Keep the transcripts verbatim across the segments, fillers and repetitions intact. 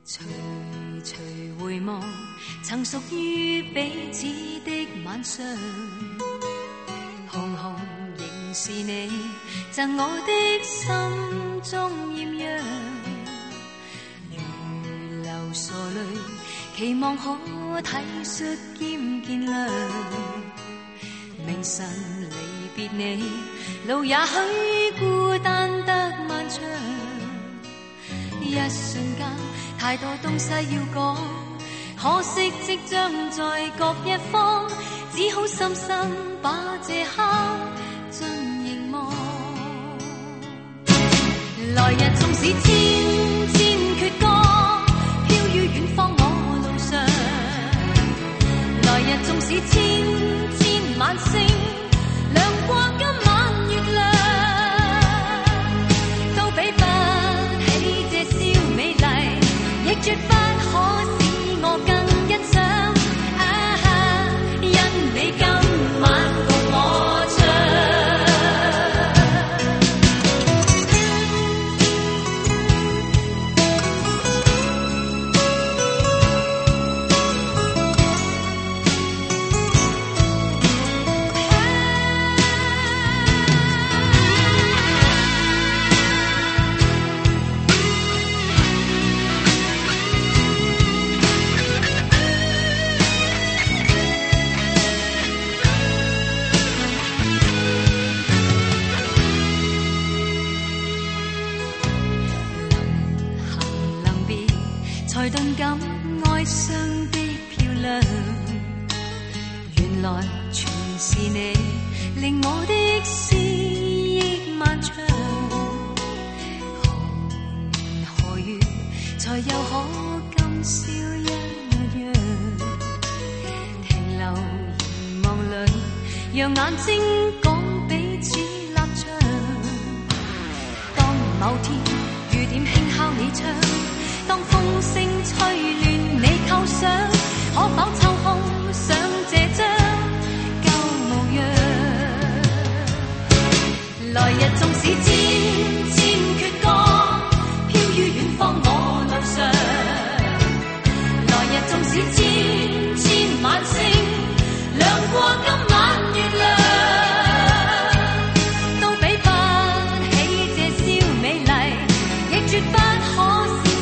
徐徐回望，曾属於彼此的晚上，紅紅仍是你贈我的心中豔陽，如流傻淚，期望可體恤兼見諒。明晨離別你，路也許孤單得漫長，一瞬間太多東西要講，可惜即將在各一方，只好深深把這刻盡凝望。來日縱使千千闕歌，飄於遠方我路上，來日縱使千千晚星，亮過今晚月亮，都比不起這宵美麗，亦絕不可使我更欣賞。啊，因你今晚共我唱。才頓感哀傷的漂亮，原來全是你令我的思憶漫長。何年何月才又可今宵一樣，停留凝望裏，讓眼睛講彼此立場。當某天雨點輕敲你窗，當風聲吹亂你構想，可否抽空想這張舊模樣？來日縱使千千闕歌，飄於遠方我路上，來日縱使千千晚星，亮過今晚月亮，都比不起這宵美麗，亦絕不可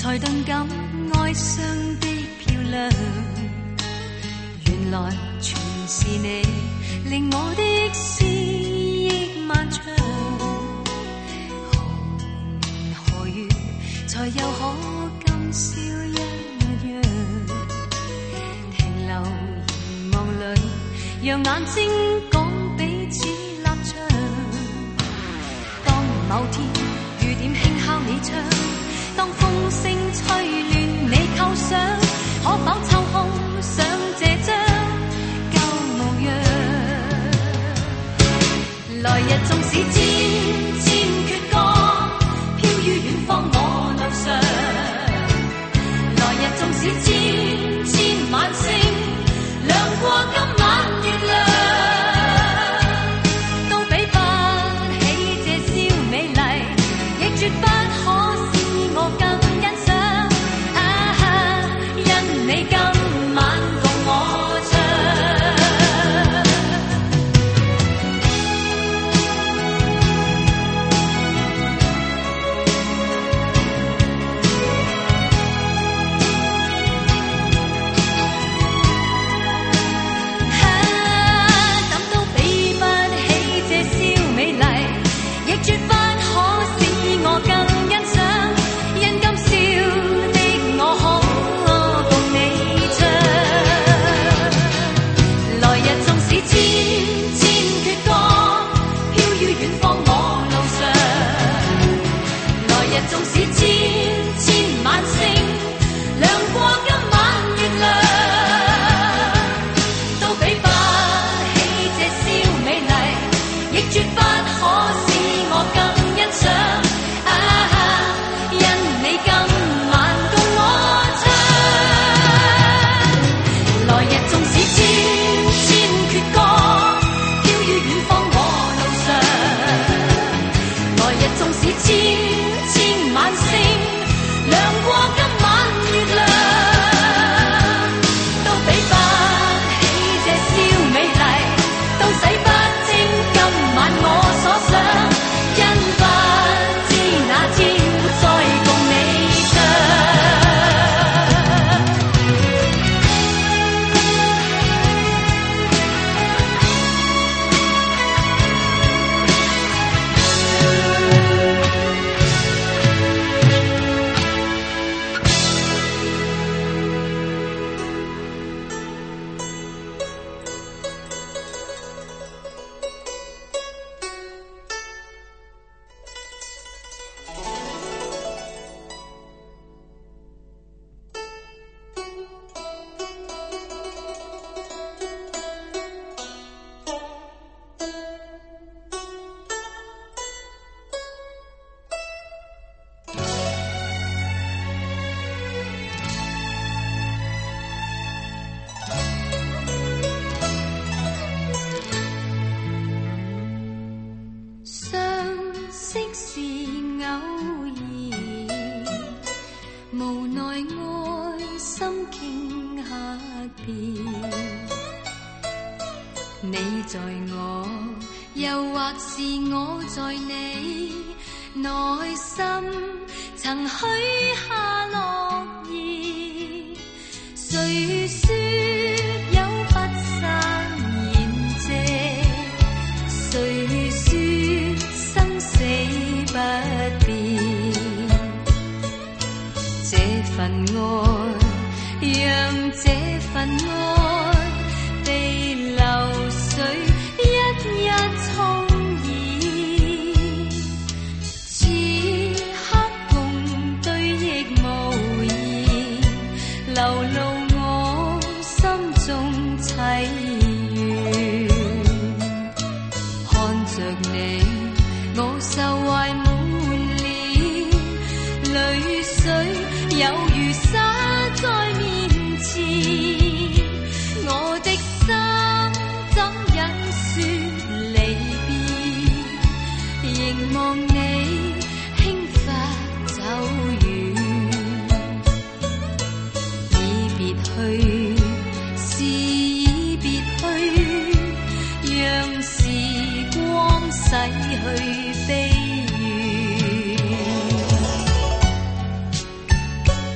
才頓感哀傷的漂亮。原來全是你，令我的思憶漫長。何年何月才又可今宵一樣？停留凝望裏，讓眼睛講彼此立場。當某天雨點輕敲你窗，當風聲吹亂你構想，可否抽空想這張舊模樣？來日縱使千千闕歌，飄於遠方我路上。來日縱使千千晚星，亮過今晚月亮，都比不起這宵美麗，亦絕不可使我更欣賞。啊，因你今晚共我唱。 「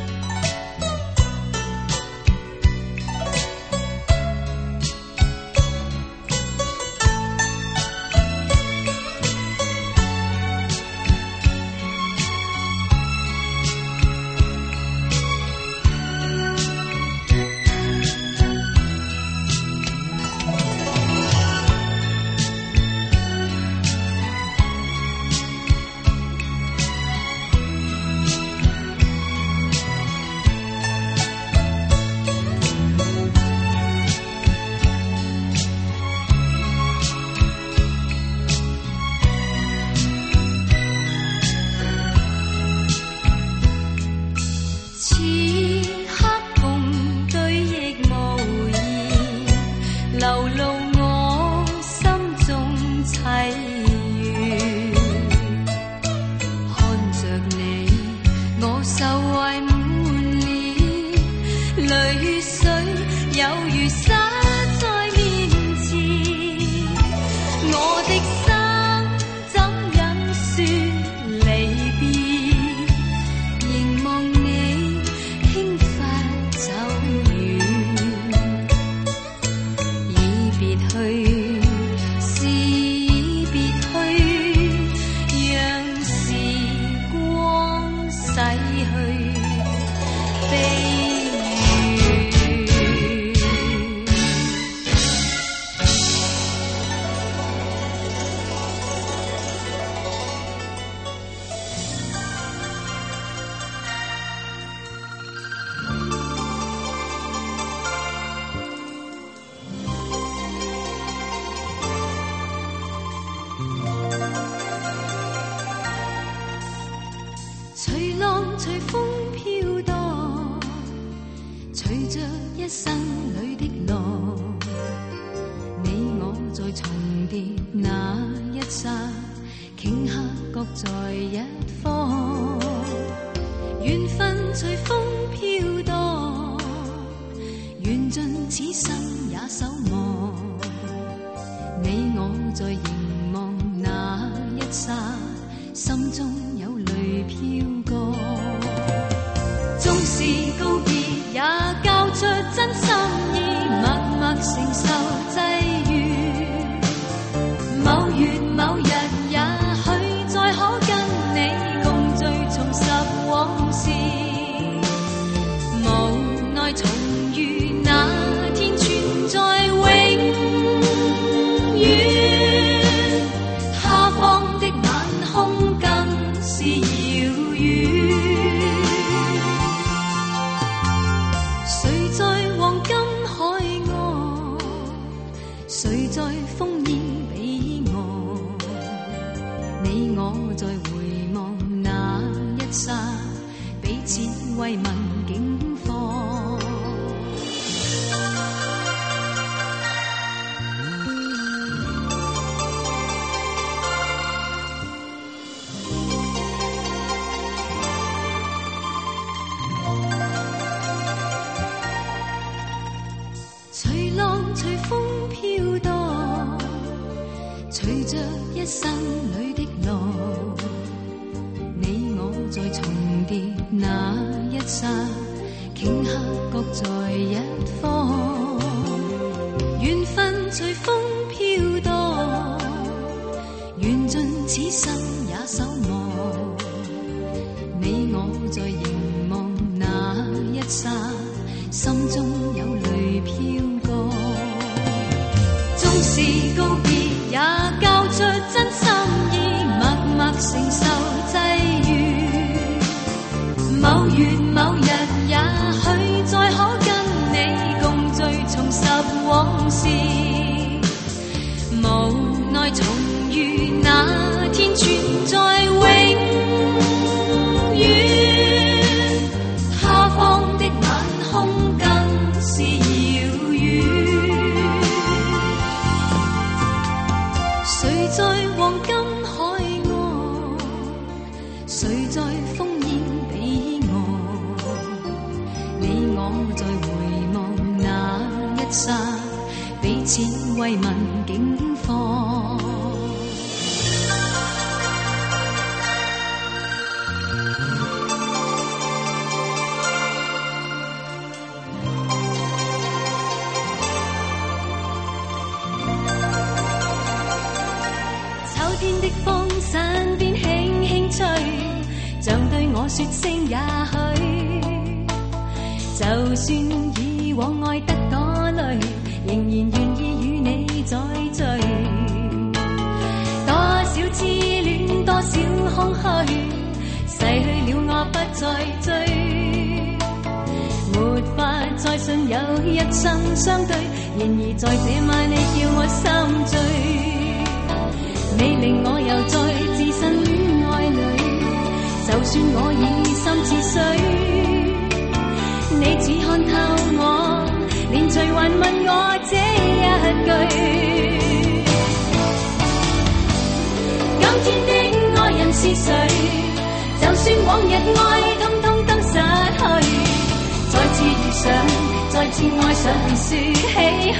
天的愛人是誰？就算往日愛通通都失去，再次遇上，再次愛上便說唏噓。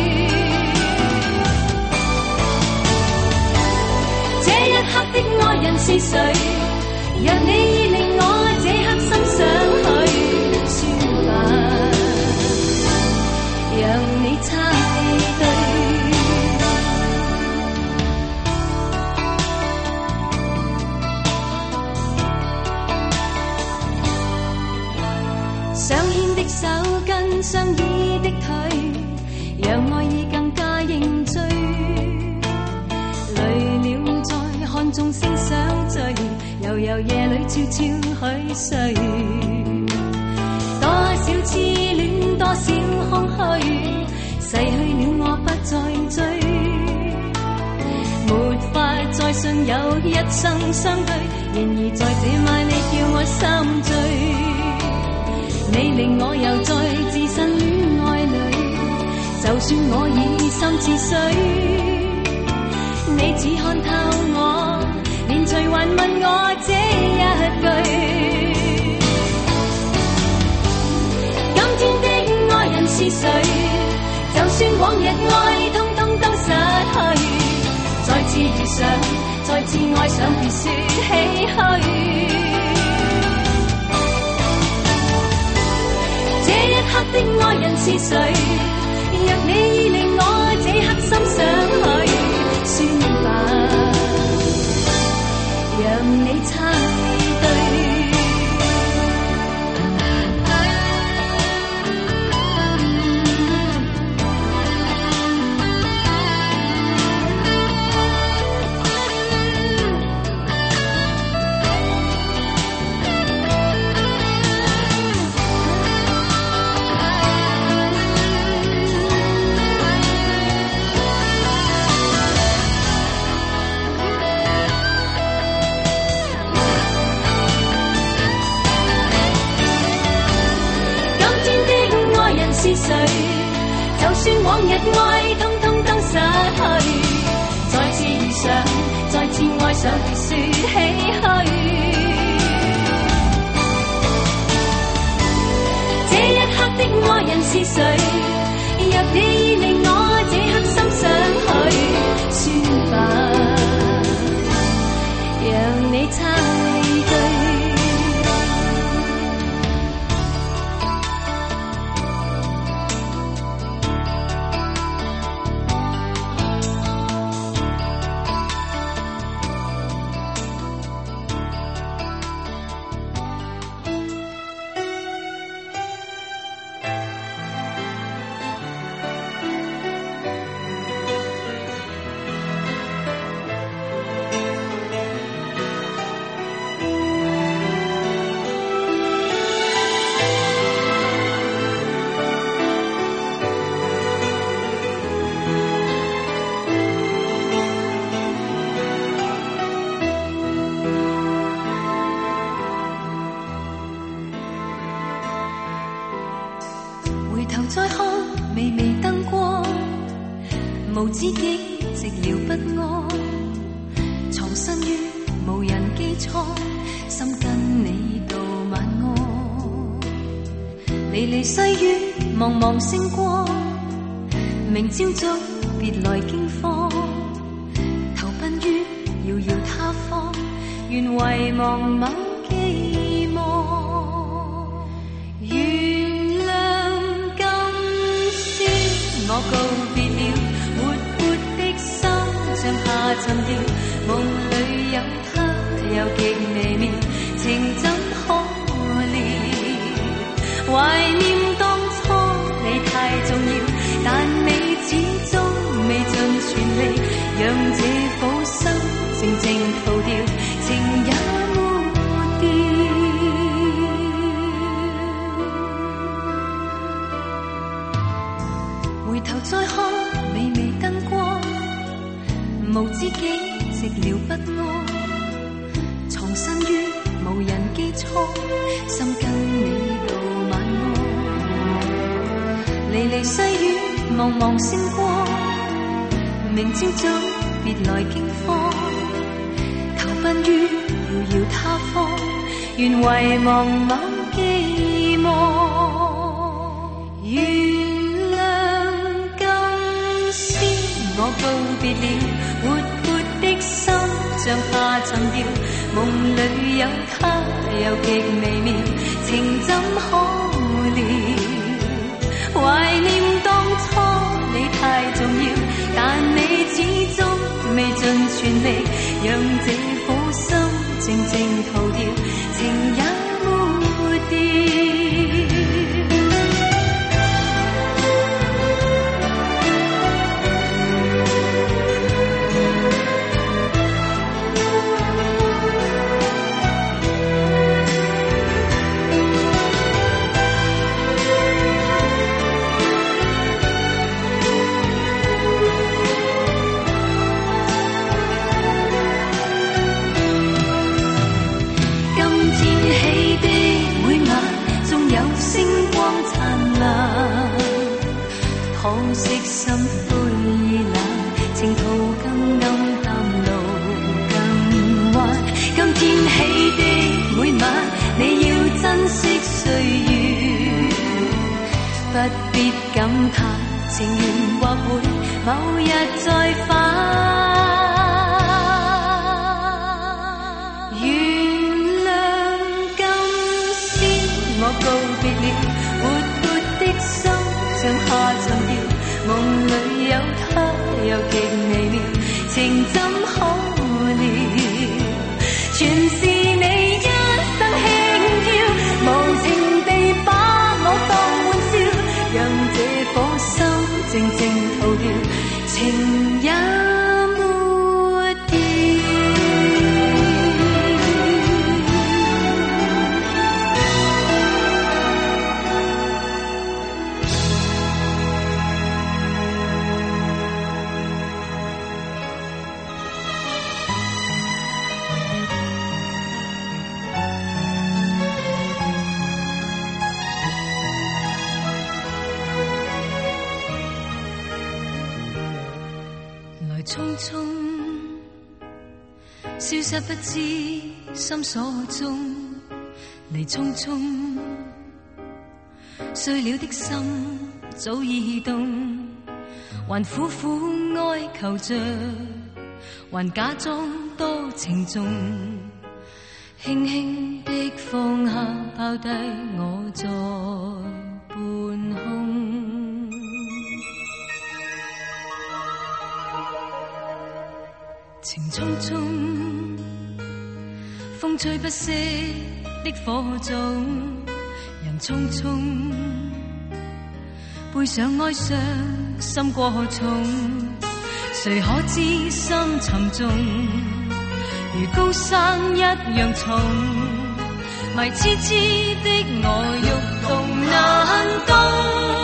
這一刻的愛人是誰？若你已令我這刻心想去，算吧，讓你猜對。相牽的手跟相依的腿，讓愛意更加認罪。累了再看眾星相聚，悠悠夜裏悄悄許睡。多少痴戀，多少空虛，逝去了我不再追。沒法再信有一生相對，然而在這晚你叫我心醉。你令我又再置身戀愛裏，就算我已心似水，你只看透我，連隨還問我這一句。今天的愛人是誰？就算往日愛通通都失去，再次遇上，再次愛上便說唏噓。這一刻的愛人是誰？若你已令我這刻心想去，算吧，讓你猜對。是誰？就算往日愛通通都失去，再次遇上，再次愛上別說唏噓。這一刻的愛人是誰？若你已令我這刻心想去，算吧，讓你猜對。再看微微燈光，無知己寂寥不安，藏身於無人機艙，心跟你道晚安。離離細雨，茫茫星光，明朝早別來驚慌，投奔於遙遙他方，願遺忘某寄望。我告別了活潑的心，像下沉掉，夢裏有他又極微妙，情怎可料？懷念當初你太重要，但你始終未盡全力，讓這苦心靜靜逃掉，情也沒掉。回頭再看微微燈光，無知己寂寥不安，藏身於無人機艙，心跟你道晚安。離離細雨，茫茫星光，明朝早別來驚慌， 分於遙遙他方，願遺忘某寄望。原諒今宵我告別了活潑的心，像下沉掉，夢裏有他又極微妙，情怎可料？懷念當初你太重要，但你始終未盡全力，讓這顆心靜靜逃掉，情也沒掉。可惜心灰意冷，情途更暗淡，路更彎。今天起的每晚，你要珍惜歲月，不必感嘆，情緣或會某日再返。原諒今宵我告別了活潑的心，像下沉掉，夢裏有他又極微妙，情怎可料？全是你一生輕佻，無情地把我當玩笑，讓這顆心靜靜逃掉，情也沒掉。匆匆消失不知心所蹤，離匆匆碎了的心早已凍，還苦苦哀求着，還假裝多情重，輕輕的放下拋低我在半空。情匆匆，風吹不息的火種，人匆匆，背上哀傷，心過重，誰可知心沉重，如高山一樣重，迷痴痴的我欲動難動。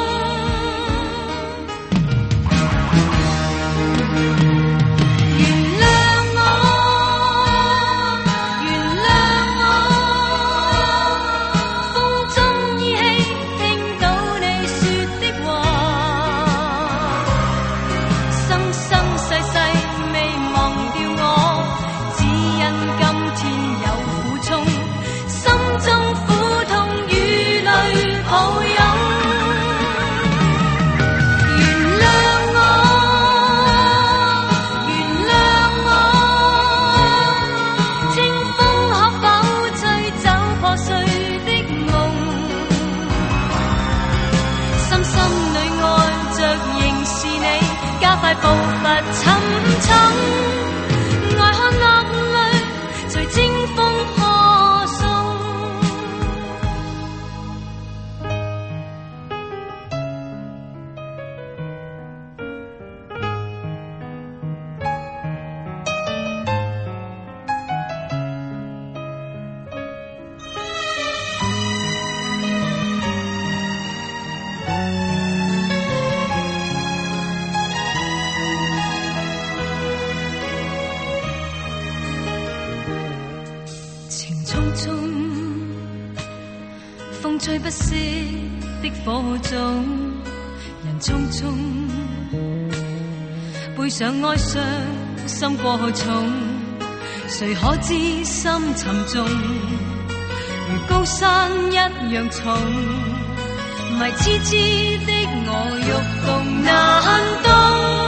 步伐沉重，愛看落淚隨清風破送。風吹不息的火種，人匆匆，背上哀傷，心過重， 谁可知心沉重，如高山一样重。迷痴痴的我欲動難動。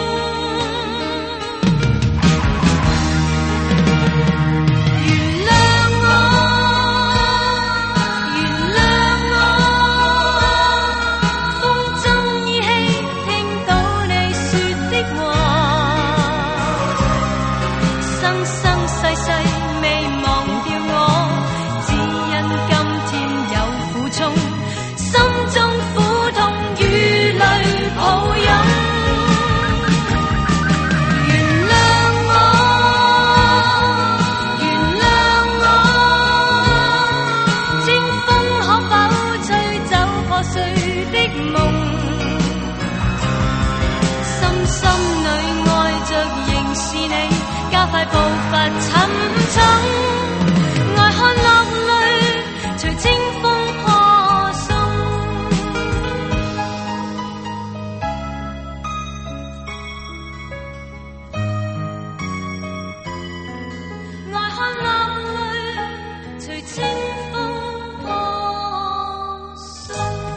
快步伐沉重，愛看落淚隨清風破送。愛看落淚隨清風破送。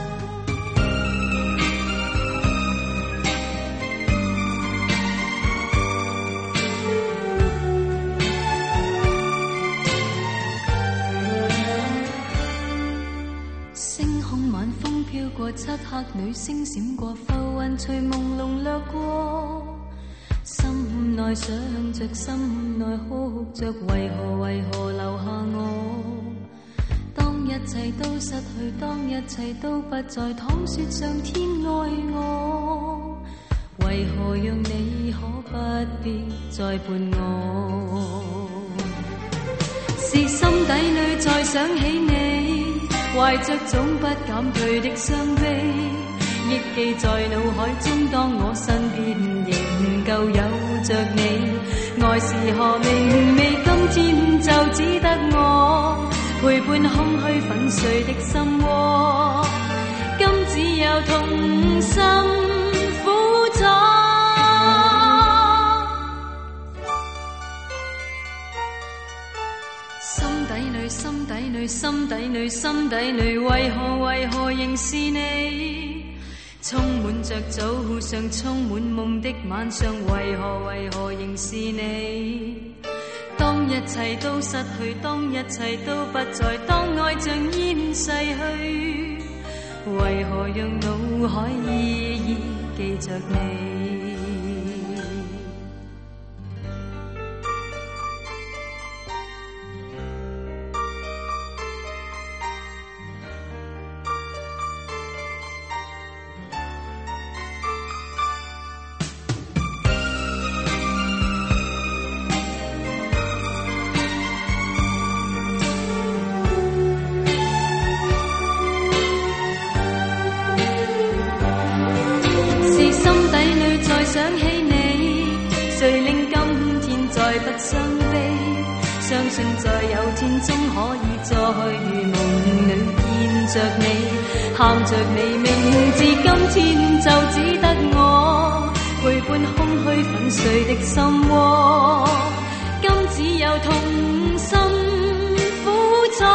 飄過漆黑裏，星閃過，浮雲隨朦朧掠過，心內想着，心內哭着，為何為何留下我？當一切都失去，當一切都不再，倘說上天愛我，為何讓你可不必再伴我？是心底裏再想起你，懷着總不減退的傷悲，憶記在腦海中，當我身邊仍舊有着你。愛是何明媚，今天就只得我陪伴空虛粉碎的心窩，今只有痛心苦楚。心底裏，心底裏，心底裏，為何為何仍是你？充滿着早上，充滿夢的晚上，為何為何仍是你？當一切都失去，當一切都不在，當愛像煙逝去，為何讓腦海依依記着你？想起你，誰令今天再不傷悲？相信在有天終可以再如夢裏見着你，喊着你名字，今天就只得我陪伴空虛粉碎的心窩，今只有痛心苦楚。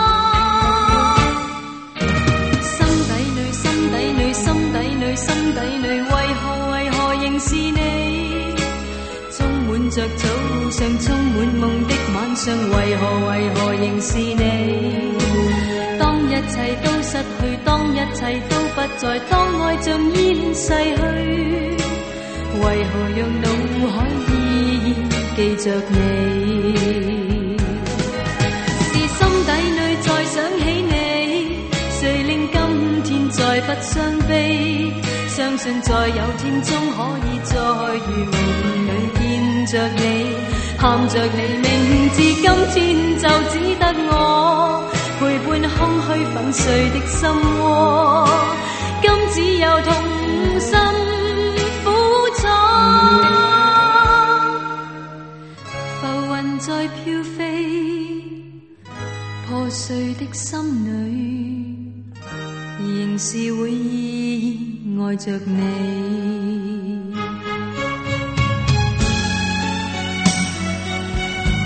心底裏，心底裏，心底裏，心底裏，為何為何仍是你？充滿着早上，充滿夢的晚上，為何為何仍是你？當一切都失去，當一切都不在，當愛像煙逝去，為何讓腦海依依記着你？是心底裏再想起你，誰令今天再不傷悲？相信在有天終可以再如夢裏見着你，喊着你名字，今天就只得我陪伴空虛粉碎的心窩，今只有痛心苦楚。浮雲在飄飛，破碎的心裏仍是會依依愛着你。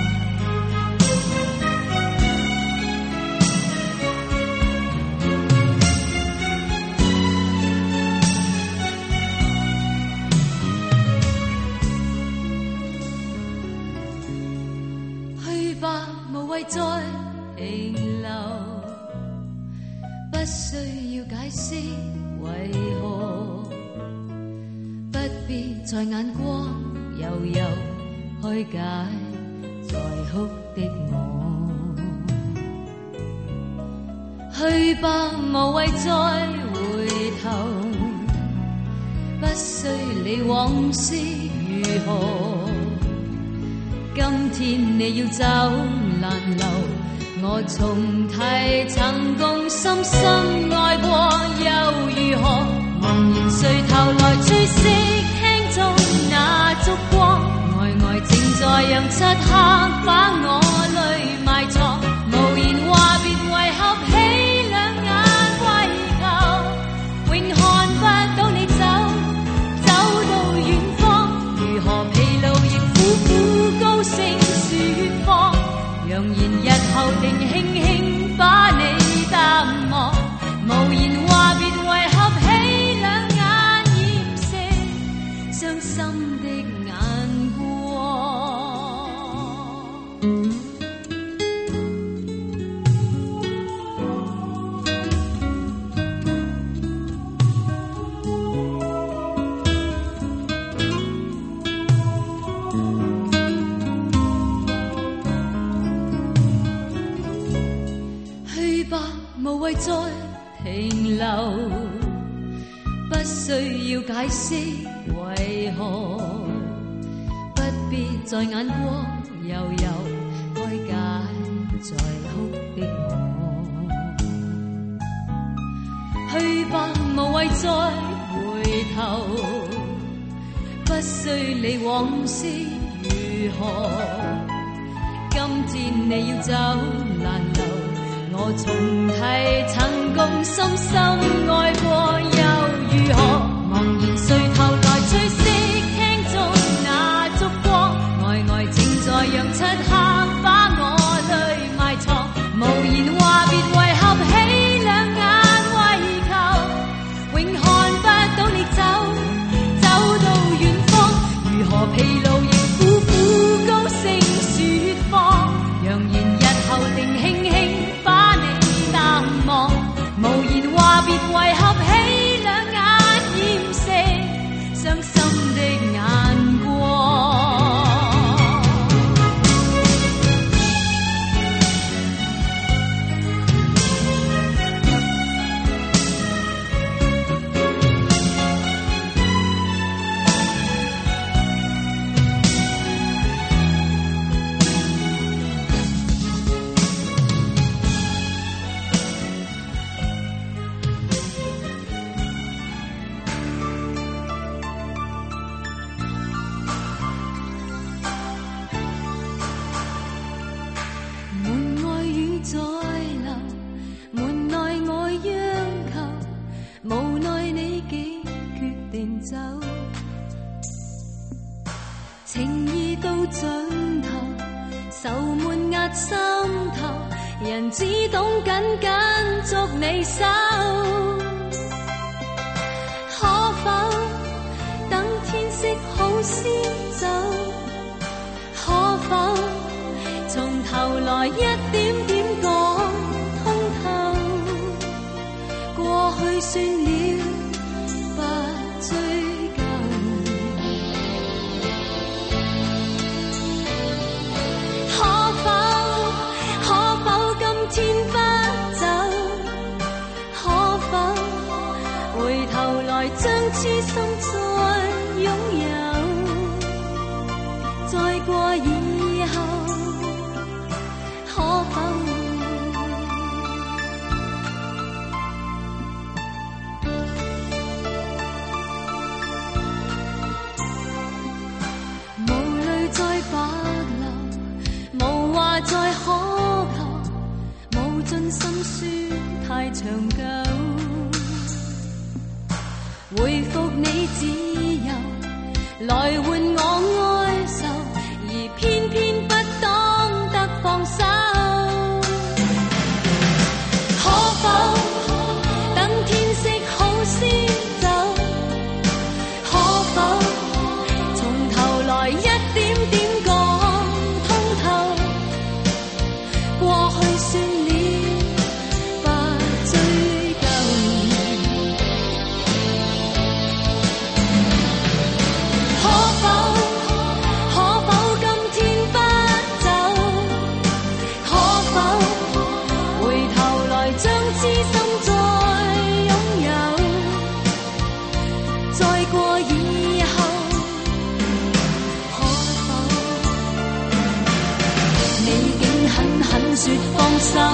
吧，無謂再停留，不需要解釋為何，不必在眼光悠悠開解在哭的我。去吧，無謂再回頭，不需理往事如何。今天你要走難留，我重提曾共深深愛過又如何？茫然垂頭來追憶廳中那燭光，呆呆正在讓漆黑把我淚埋藏。無言話別為合起兩眼為求，永看不到你走，走到遠方，如何疲勞亦苦苦高聲説謊，揚言日後定輕輕把你淡忘。無言話別為合起兩眼掩飾傷心的眼光。去吧，無謂再停留，不需要解釋為何，不必在眼光悠悠開解在哭的我。去吧，無謂再回頭，不需理往事如何。今天你要走難留，我重提曾共深深愛過又如何？茫然垂頭來追憶廳中那燭光，呆呆正在讓漆黑把我淚埋藏。無言話別為合起兩眼為求，永看不到你走，走到遠方，如何疲勞亦苦苦高聲説謊，揚言日後定輕輕把你淡忘。無言話別為合起兩眼掩飾傷心的眼光。情意到盡頭，愁悶壓心頭，人只懂緊緊捉你手。可否等天色好先走？可否從頭來一點點講通透？過去算了，不追究。可否可否今天不走？可否回頭來將痴心再擁有？再過以後，可否無淚再白流，無話再可求，無盡心酸太長久，回復你自由，來換我哀愁，而偏偏不懂得放手。可否等天色好先走？可否從頭來一點點講通透？ 狠狠說放手，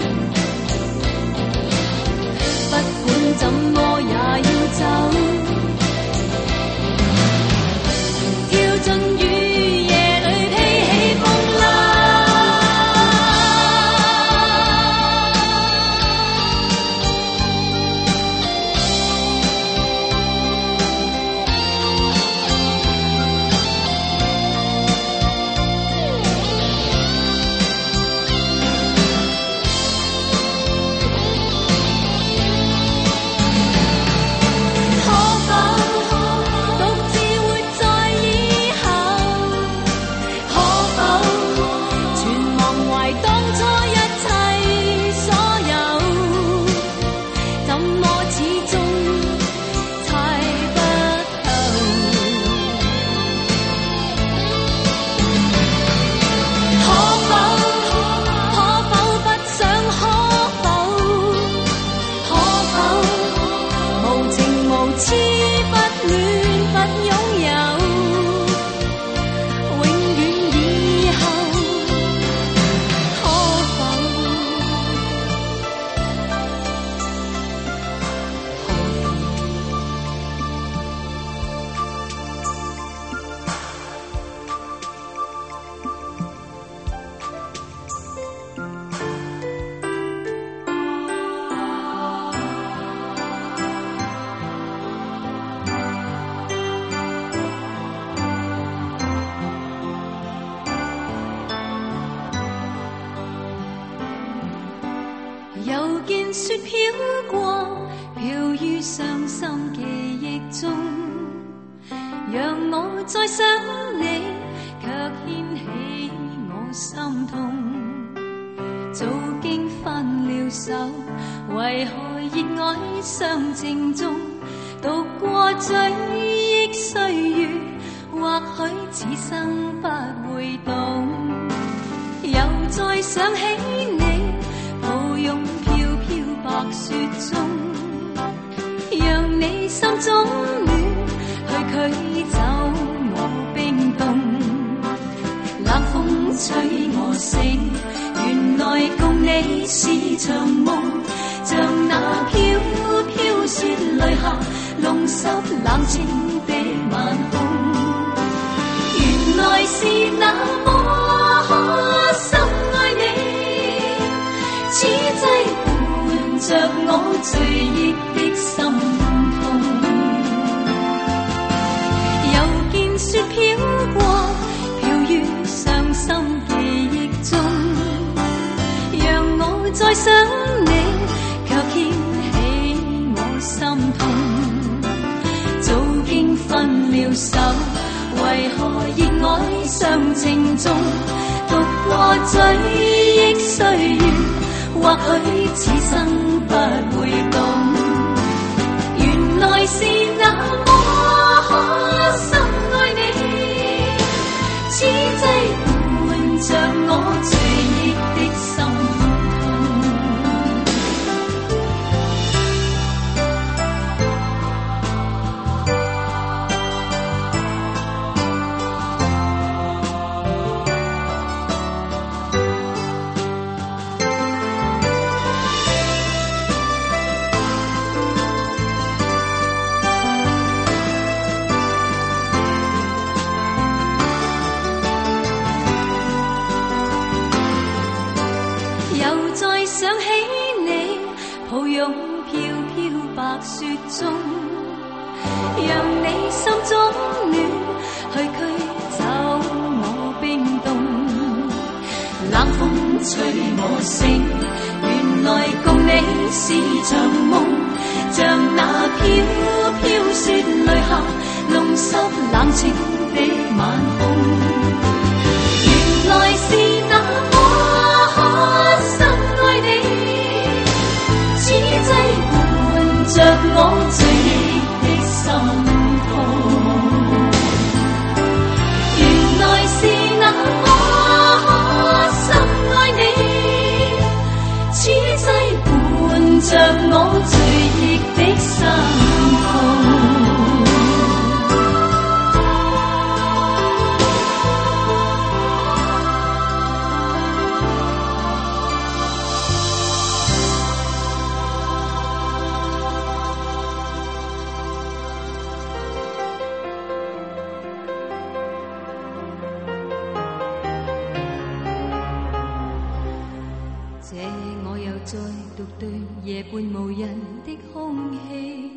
不管怎麼也要走，跳進雨夜裏披起風籟。又見雪飄過，飄於傷心記憶中，讓我再想你，卻掀起我心痛。早經分了手，為何熱愛相正中？讀過追憶歲月，或許此生不會懂。又再想起你，抱擁飄飄白雪中，讓你心中暖，去驅走我冰凍。冷風吹我醒，原來共你是場夢，像那飄飄雪淚下弄濕冷清的晚空。原來是那麼深愛你，此際伴着我醉憶的心痛。又見雪飄過，飄於傷心記憶中，讓我再想你，卻掀起我心痛。早經分了手，為何熱愛相情中？讀過追憶歲月，或許此生不會懂。原來是那麼深愛你，此際伴着我醉憶的心雪中，讓你心中暖，去驅走我冰凍。冷風吹我醒，原來共你是場夢，像那飄飄雪淚下弄濕冷清的晚空。原來是那麼深愛你，此際着我醉憶的心痛。原來是那麼深愛你，此際伴着我醉憶的心痛。 半無人的空氣，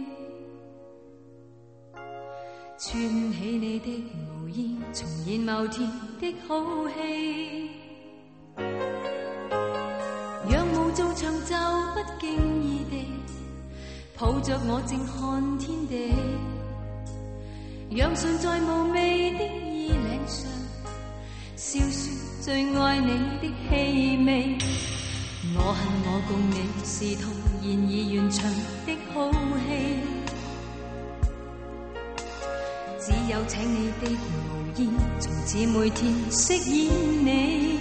串起你的毛衣，重現某天的好戲。讓無造長袖不經意地抱着我靜看天地，讓唇在無味的衣領上笑說最愛你的氣味。我恨我共你是同然而完場的好戲，只有請你的毛衣從此每天飾演你，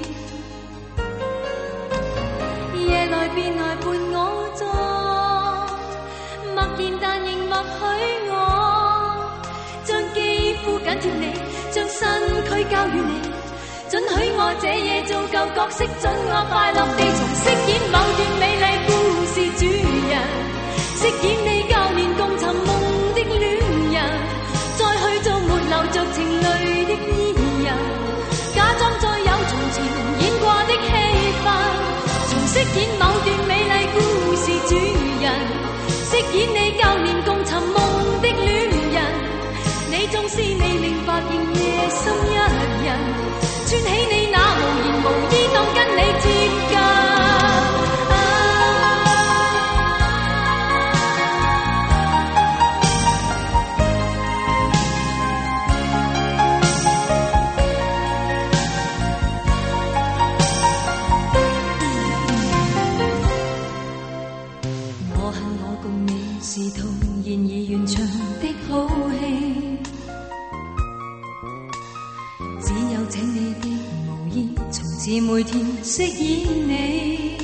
夜來便來伴我坐，默然但仍默許我，將肌膚緊貼你，將身軀交予你，准許我這夜做舊角色，准我快樂地重飾演某段美麗故事主人，飾演你舊年共尋夢的戀人，再去做沒流着情淚的伊人，假裝再有從前演過的戲份，重飾演某段美麗故事主人，飾演你舊年共尋夢的戀人，你縱是未明白仍夜深一人，穿起你那無言無依當跟你接近，啊、我恨我共你是同然而完場的好戲，只有請你的毛衣從此每天飾演你，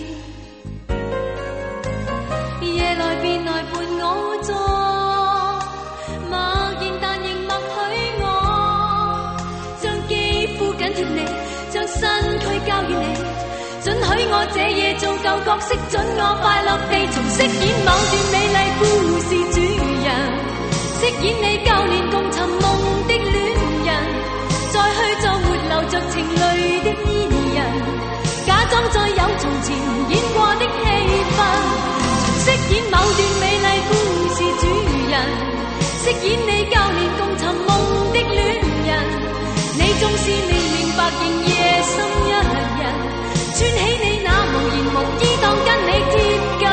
夜來便來伴我坐，默然但仍默許我，將肌膚緊貼你，將身軀交予你，准許我這夜做舊角色，准我快樂地重飾演某段美麗故事主人，飾演你舊年共尋夢的戀人，再去做沒流着情淚的伊人，假裝再有從前演過的戲份，重飾演某段美麗故事主人，飾演你舊年共尋夢的戀人，你縱是未明白仍夜深一人，穿起你那無言無依當跟你貼近，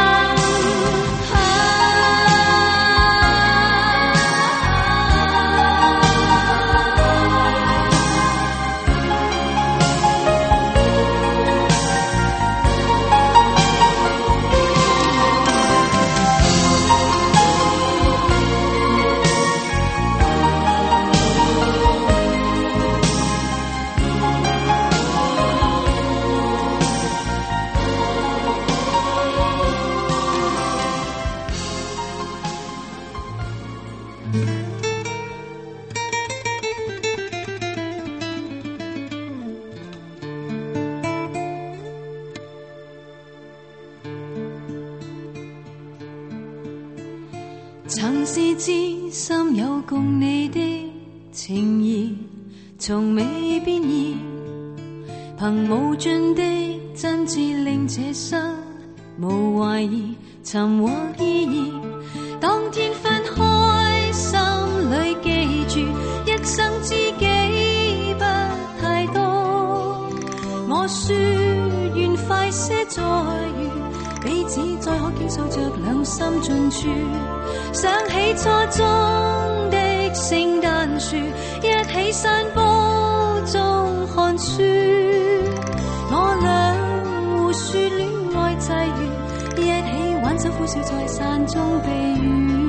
曾是知心有共你的情誼，從未變異，憑無盡的真摯令這生無懷疑，尋獲意義。當天分開，心裏記住一生知己不太多。我說願快些再遇，彼此再可傾訴着兩心盡處。想起初中的聖誕樹，一起散步中看書，我倆互說戀愛際遇，一起挽手呼笑在傘中避雨。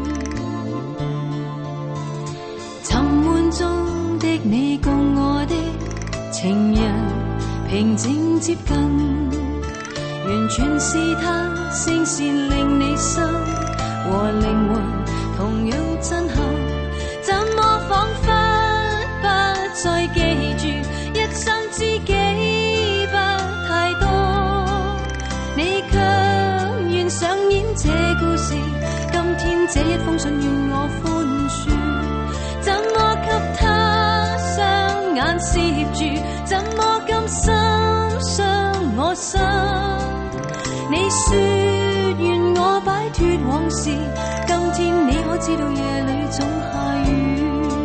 沉悶中的你共我的情人平靜接近，完全是他聲線令你心和靈魂同樣震撼，怎麼彷彿不再記住一生知己不太多，你卻願上演這故事，今天這一封信願我寬恕，怎麼給他雙眼攝住，怎麼甘心傷我心，你說願我脱往事，今天你可知道夜里總下雨。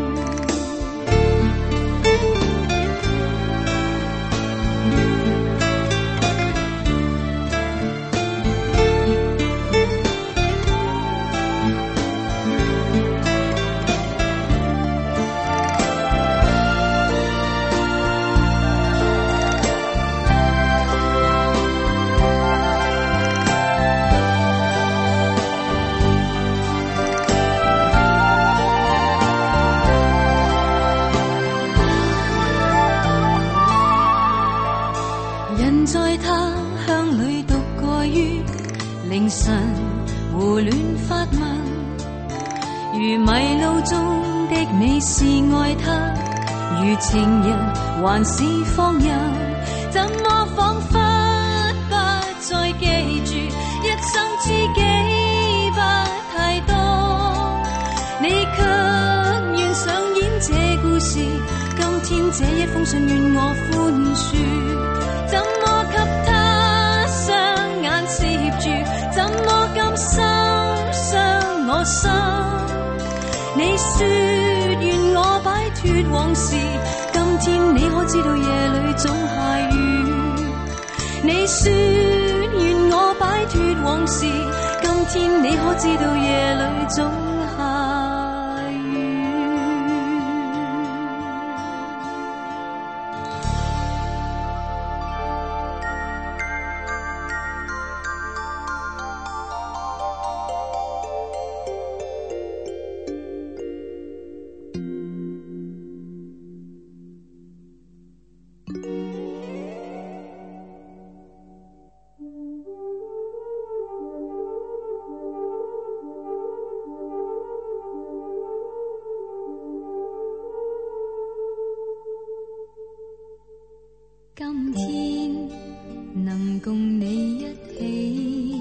人在他鄉裏獨過於凌晨，胡亂發問，如迷路中的你是愛他，如情人還是放任，怎麼彷彿不再記住一生知己不太多，你卻願上演這故事，今天這一封信願我寬恕，怎麼給他雙眼攝住，怎麼甘心傷我心，你說願我擺脫往事，今天你可知道夜裏總下雨，你說願我擺脫往事，今天你可知道夜裏總下雨。今天能共你一起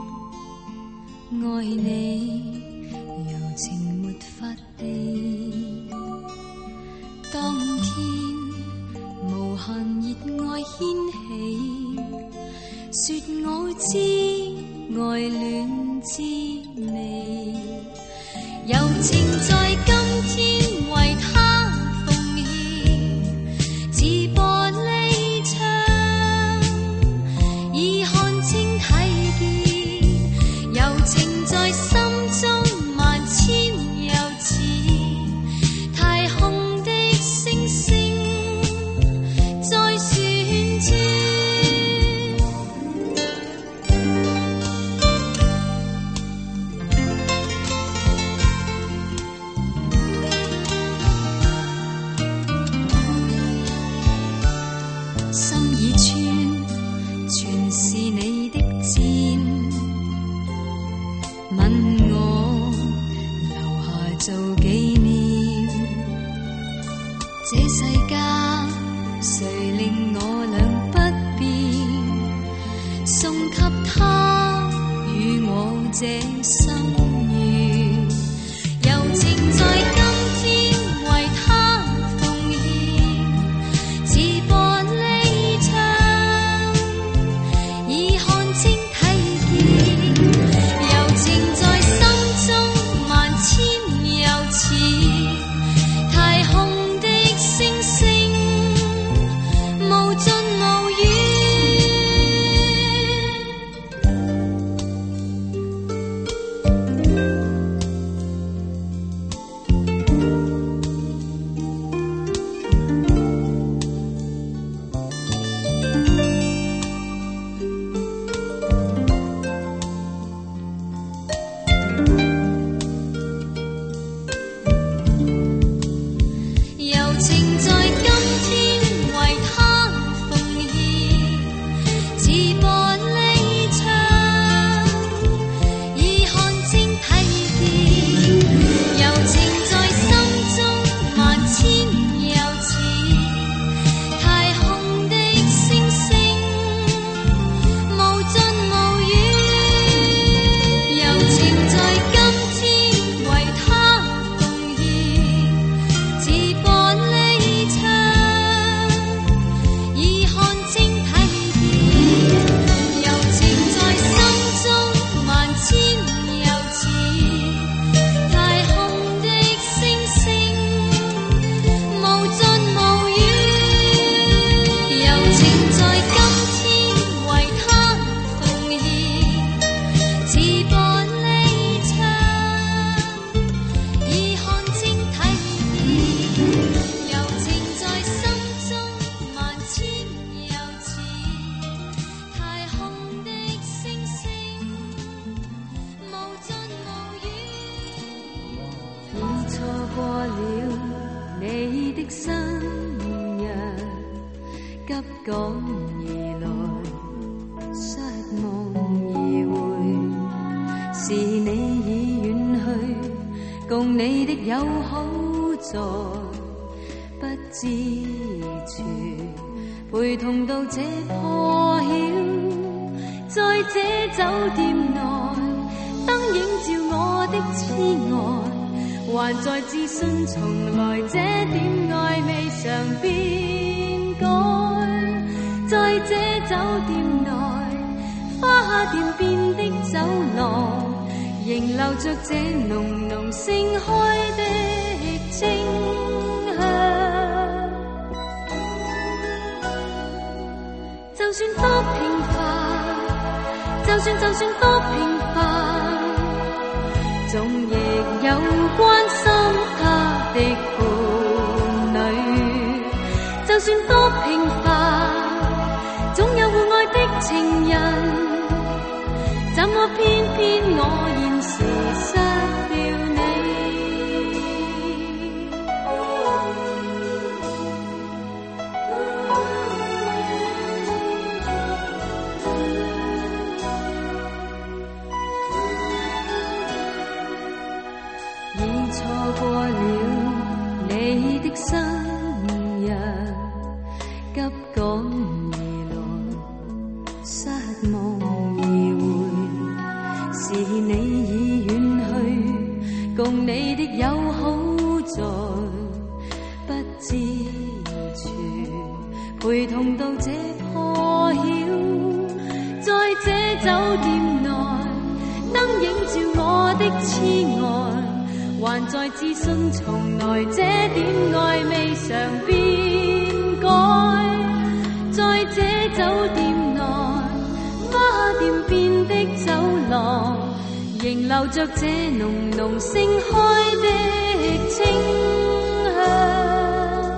愛你，柔情沒法避，當天無限熱愛掀起，說我知愛戀滋味，柔情在今天為他奉獻，似玻璃已看清睇見，柔情在心中萬千又似太空的星星在旋轉，心已穿全是你的箭，吻我留下做紀念，這世間誰令我倆不變，送給他與我這心願，柔情在今天為他奉獻，似玻璃窗的新約急趕而來，失望而回，是你已遠去，共你的友好在不知處，陪同到這破曉，在這酒店內，燈映照我的痴愛，還在自信從來這點愛未嘗變改。在這酒店內，花店變的走廊，仍留着這濃濃盛開的清香。就算多平凡，就算就算多平凡，總亦有關心他的伴侶。就算多平凡，總有互愛的情人，怎麼偏偏我現時失了你？已錯過了你的生日，急趕而來，失望而回，是你已遠去，共你的友好在不知處，陪同到這破曉，在這酒店內，燈映照我的痴愛，還在自信從來這點愛未嘗變改。在這酒店內，花店變的走廊，仍留着這濃濃盛開的清香。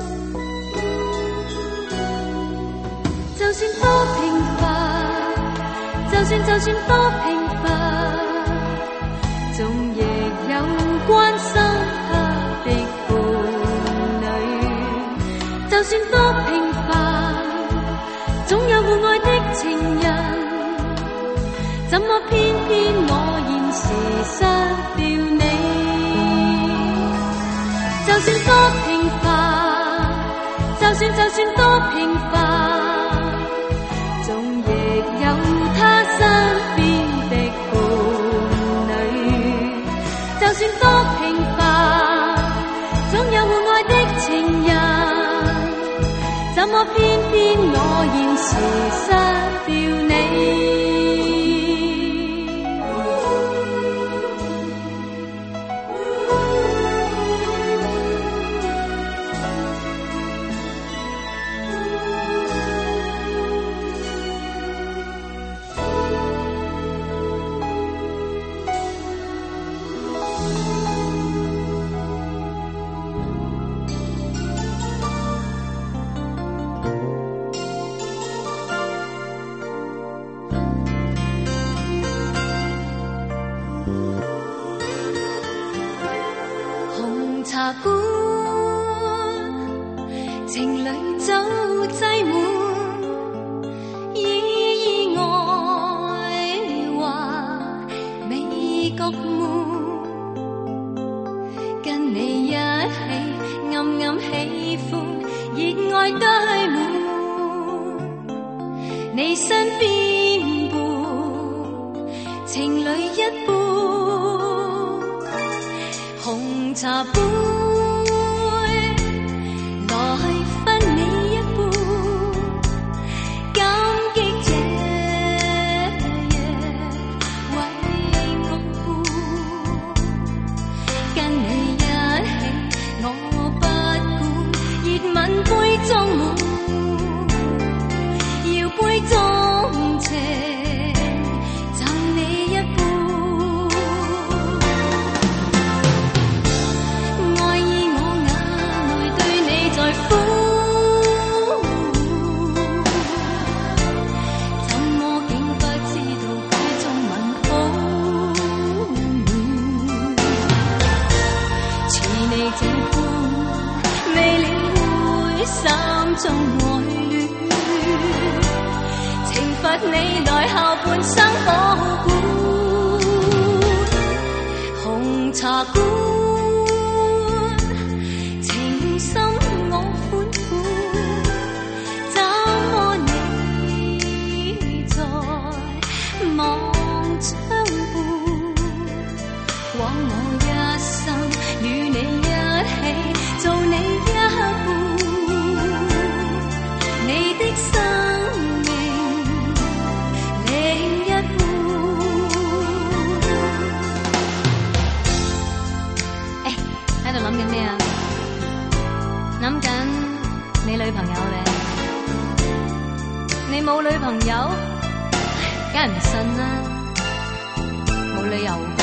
就算多平凡，就算就算多平凡，總亦有關心他的伴侶。就算多平凡，總有互愛的情人，怎麼偏偏我現時失了你？就算多平凡，就算就算多平凡，總亦有他身邊的伴侶。就算多平凡，總有互愛的情人，怎麼偏偏我現時失了你？茶館情侶酒擠滿，意外話美覺悶，跟你一起暗暗喜歡，熱愛堆滿，你身邊伴情侶一般。紅茶杯來分你一半，感激這夜為我伴，跟你一起我不管，熱吻杯中滿，搖杯中情，贈你一半。愛罰你來校半生保管。紅茶館情深我款款，怎麼你在望窗畔？枉我一生與你一起做你一半，你的生命另一半。誒，喺度諗緊咩啊？諗緊你女朋友咧？你冇女朋友？梗係唔信啦，冇理由㗎。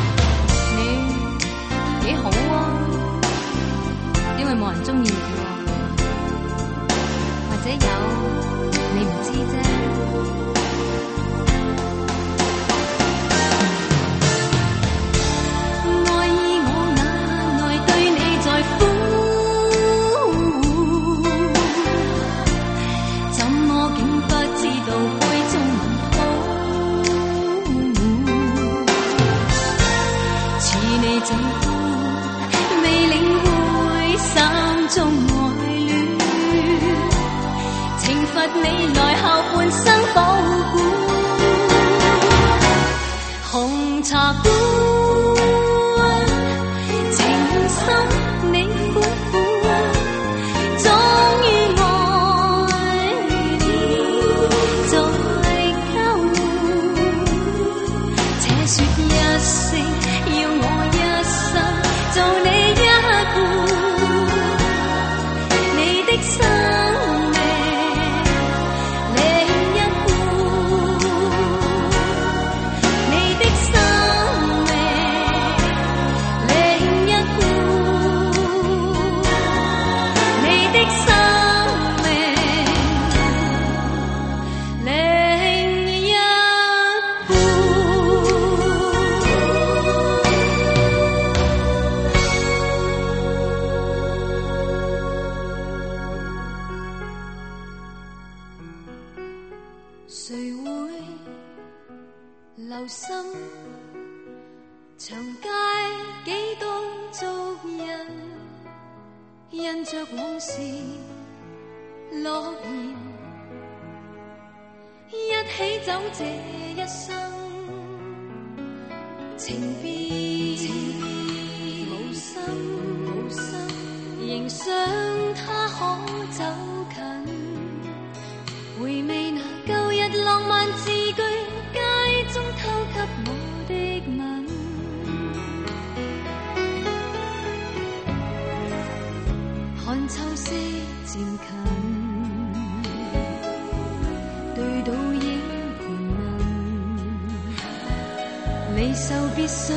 你幾好啊？因為冇人中意你喎，或者有你唔知啫。愛意我眼內對你在乎，怎麼竟不知道杯中文好？似你這般未領會心中愛戀，懲罰你來校半生保管。紅茶館情深你款款，終於愛你再交換。且說一聲要我一生做你一半，你的生命另一半，你的生命另一半，你的生命另一半。誰會留心長街幾多足印，印着往事諾言，一起走這一生，情別無心無心，仍想他可走近，回味那舊日浪漫字句，街中偷給我的吻。看秋色漸近，對倒影盤問，離愁別緒，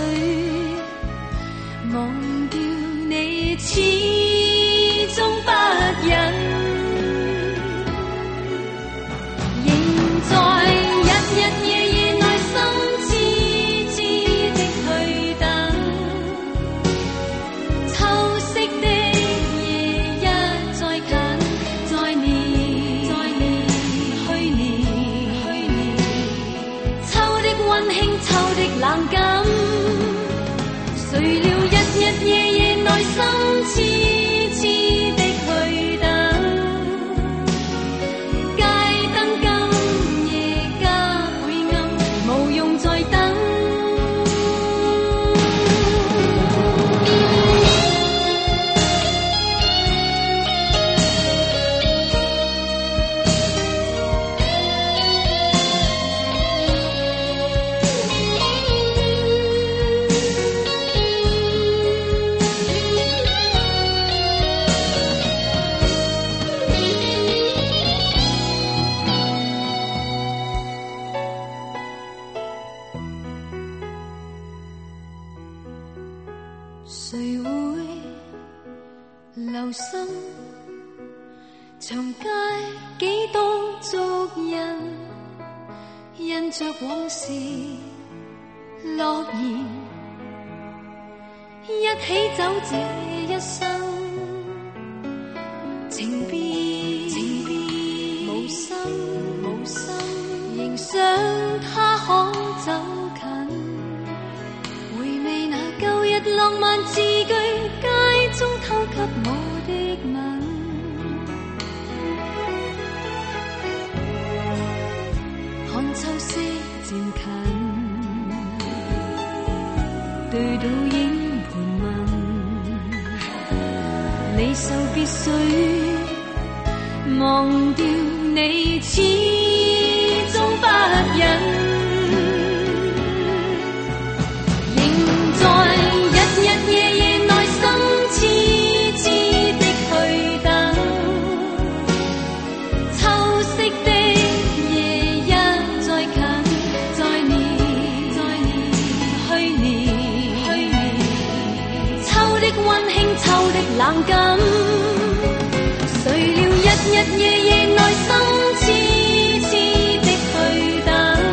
忘掉你始終不忍。冷感，誰料日日夜夜內心痴痴的去等，街燈今夜加倍暗，無用再等。誰會留心長街幾多足印，印着往事諾言，一起走這一生，情別無心無心，仍秋色漸近，對倒影盤問，離愁別緒，忘掉你始終不忍。冷感，誰料日日夜夜內心痴痴的去等，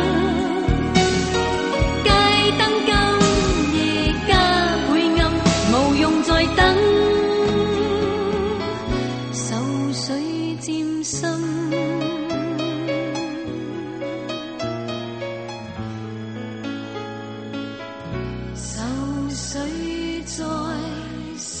街燈今夜加倍暗，無用再等，愁緒漸深，愁緒再深。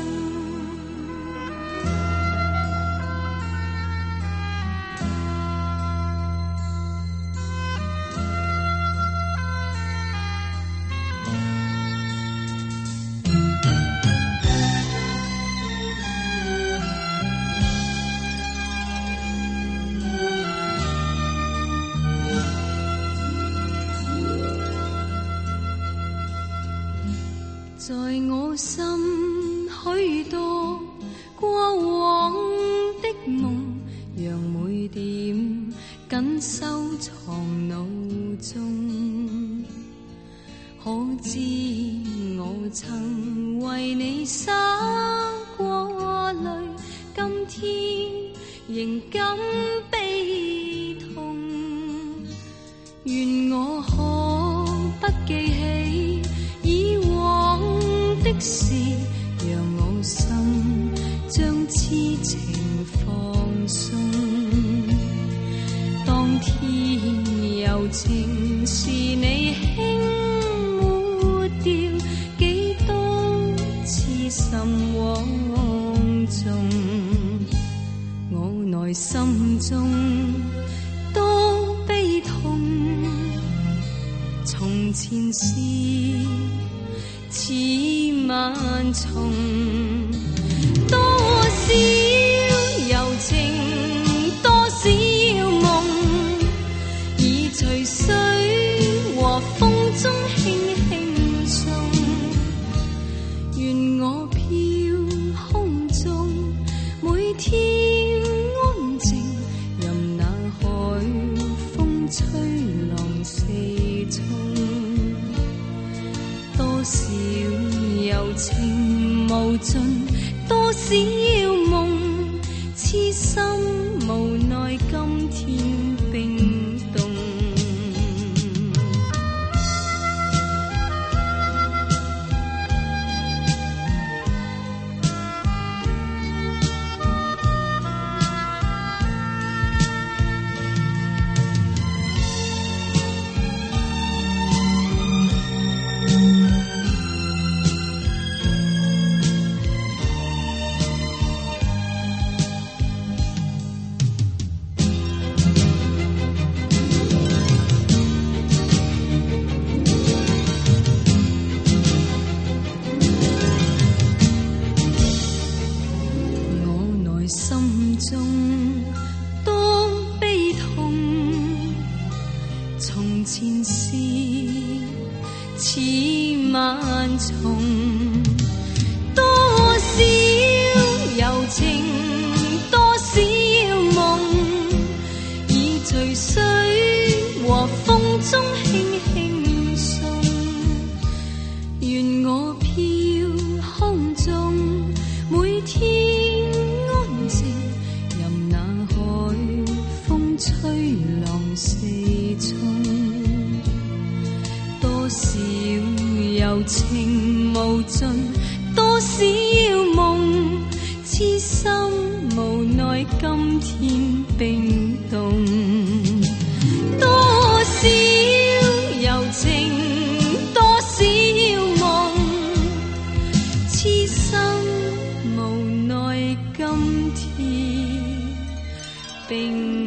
在我心許多過往的夢，讓每點緊收藏腦中。可知我曾為你灑過淚，今天仍感悲痛。願我可不記起以往的事，讓我心將痴情放鬆。當天柔情是你輕抹掉，幾多痴心枉縱，我內心中多悲痛。從前事似萬重，多少柔情，多少夢，已隨水和風中輕輕送。願我飄空中，每天安靜，任那海風吹浪四沖。多少柔情無盡，多少夢，痴心無奈今天冰凍。心中多悲痛，從前事似萬重，多少柔情，多少夢，已隨水和風中輕輕送。願我飄空中，每天吹浪四沖，多少柔情無盡，多少夢，痴心無奈今天冰凍。多少柔情，多少夢，痴心無奈今天冰凍。